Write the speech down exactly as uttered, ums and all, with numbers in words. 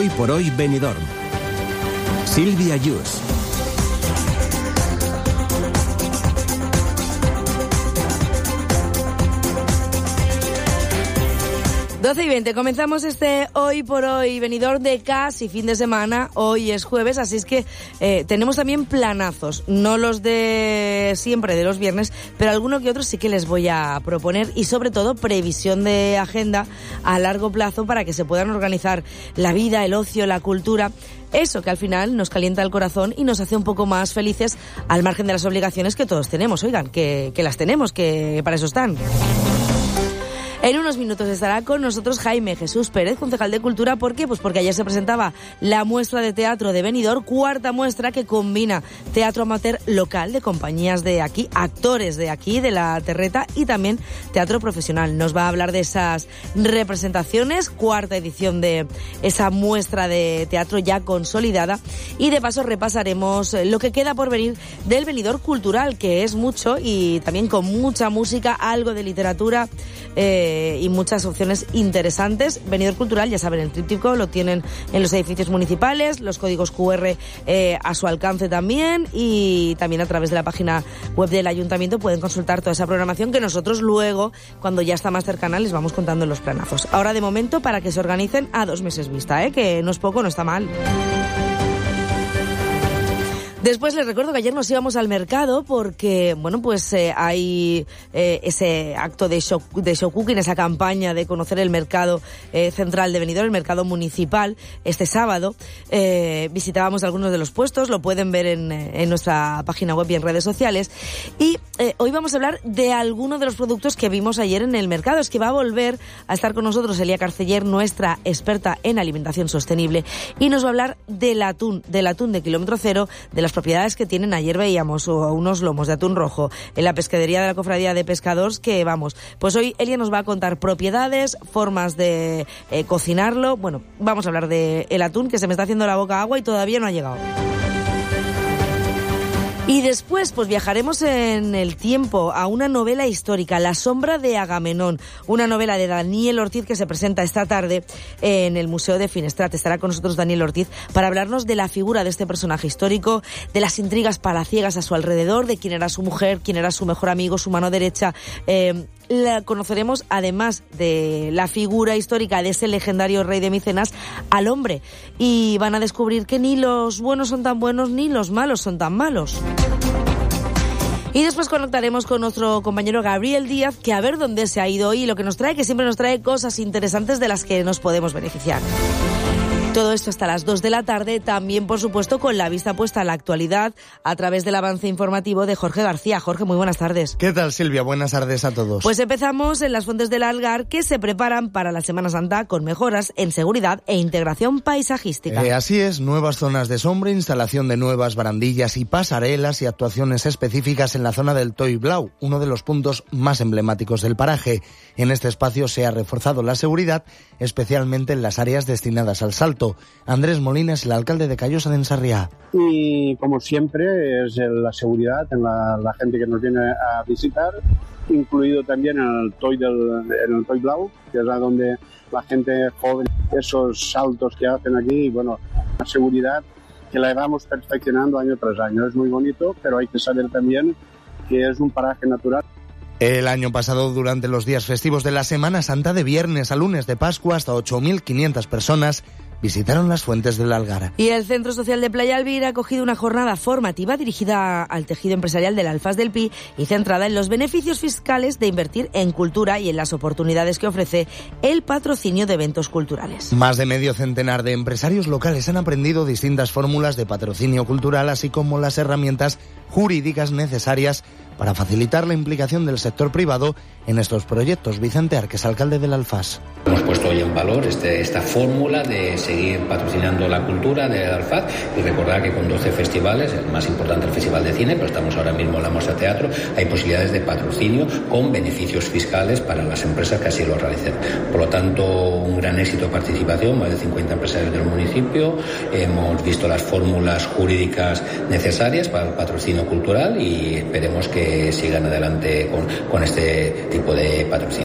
Hoy por hoy Benidorm. Silvia Yus. doce y veinte, comenzamos este Hoy por Hoy Benidorm de casi fin de semana. Hoy es jueves, así es que eh, tenemos también planazos, no los de siempre, de los viernes, pero alguno que otro sí que les voy a proponer, y sobre todo previsión de agenda a largo plazo para que se puedan organizar la vida, el ocio, la cultura. Eso que al final nos calienta el corazón y nos hace un poco más felices, al margen de las obligaciones que todos tenemos. Oigan, que, que las tenemos, que para eso están. En unos minutos estará con nosotros Jaime Jesús Pérez, concejal de Cultura. ¿Por qué? Pues porque ayer se presentaba la muestra de teatro de Benidorm, cuarta muestra que combina teatro amateur local de compañías de aquí, actores de aquí, de la terreta, y también teatro profesional. Nos va a hablar de esas representaciones, cuarta edición de esa muestra de teatro ya consolidada, y de paso repasaremos lo que queda por venir del Benidorm Cultural, que es mucho, y también con mucha música, algo de literatura, eh, y muchas opciones interesantes. Benidorm Cultural, ya saben, el tríptico lo tienen en los edificios municipales, los códigos cu erre eh, a su alcance también, y también a través de la página web del ayuntamiento pueden consultar toda esa programación que nosotros luego, cuando ya está más cercana, les vamos contando en los planazos. Ahora, de momento, para que se organicen a dos meses vista, ¿eh? Que no es poco, no está mal. Después les recuerdo que ayer nos íbamos al mercado porque, bueno, pues eh, hay eh, ese acto de show, de show cooking, esa campaña de conocer el mercado eh, central de Benidorm, el mercado municipal, este sábado. Eh, visitábamos algunos de los puestos, lo pueden ver en, en nuestra página web y en redes sociales. Y eh, hoy vamos a hablar de algunos de los productos que vimos ayer en el mercado. Es que va a volver a estar con nosotros Elia Carceller, nuestra experta en alimentación sostenible, y nos va a hablar del atún, del atún de kilómetro cero, de las propiedades que tienen. Ayer veíamos unos lomos de atún rojo en la pescadería de la Cofradía de Pescadores, que vamos, pues hoy Elia nos va a contar propiedades, formas de eh, cocinarlo. Bueno, vamos a hablar de el atún, que se me está haciendo la boca agua y todavía no ha llegado. Y después, pues viajaremos en el tiempo a una novela histórica, La sombra de Agamenón, una novela de Daniel Ortiz que se presenta esta tarde en el Museo de Finestrat. Estará con nosotros Daniel Ortiz para hablarnos de la figura de este personaje histórico, de las intrigas palaciegas a su alrededor, de quién era su mujer, quién era su mejor amigo, su mano derecha. Eh, la conoceremos, además de la figura histórica de ese legendario rey de Micenas, al hombre. Y van a descubrir que ni los buenos son tan buenos ni los malos son tan malos. Y después conectaremos con nuestro compañero Gabriel Díaz, que a ver dónde se ha ido hoy, y lo que nos trae, que siempre nos trae cosas interesantes de las que nos podemos beneficiar. Todo esto hasta las dos de la tarde, también por supuesto con la vista puesta a la actualidad a través del avance informativo de Jorge García. Jorge, muy buenas tardes. ¿Qué tal, Silvia? Buenas tardes a todos. Pues empezamos en las Fuentes del Algar, que se preparan para la Semana Santa con mejoras en seguridad e integración paisajística. Eh, así es, nuevas zonas de sombra, instalación de nuevas barandillas y pasarelas y actuaciones específicas en la zona del Toy Blau, uno de los puntos más emblemáticos del paraje. En este espacio se ha reforzado la seguridad, especialmente en las áreas destinadas al salto. Andrés Molina es el alcalde de Callosa de Ensarriá. Y como siempre es la seguridad en la, la gente que nos viene a visitar, incluido también en el Toy, del, en el Toy Blau, que es donde la gente joven, esos saltos que hacen aquí, y bueno, la seguridad que la vamos perfeccionando año tras año. Es muy bonito, pero hay que saber también que es un paraje natural. El año pasado, durante los días festivos de la Semana Santa, de viernes a lunes de Pascua, hasta ocho mil quinientas personas visitaron las Fuentes del Algar. Y el Centro Social de Playa Elvira ha acogido una jornada formativa dirigida al tejido empresarial del Alfaz del Pi y centrada en los beneficios fiscales de invertir en cultura y en las oportunidades que ofrece el patrocinio de eventos culturales. Más de medio centenar de empresarios locales han aprendido distintas fórmulas de patrocinio cultural, así como las herramientas jurídicas necesarias para facilitar la implicación del sector privado en estos proyectos. Vicente Arques, alcalde del Alfaz. Hemos puesto hoy en valor este, esta fórmula de seguir patrocinando la cultura del Alfaz, y recordar que con doce festivales, el más importante el Festival de Cine, pero estamos ahora mismo en la Muestra de Teatro, hay posibilidades de patrocinio con beneficios fiscales para las empresas que así lo realicen. Por lo tanto, un gran éxito de participación, más de cincuenta empresarios del municipio. Hemos visto las fórmulas jurídicas necesarias para el patrocinio cultural y esperemos que sigan adelante con, con este tipo de patrocinio.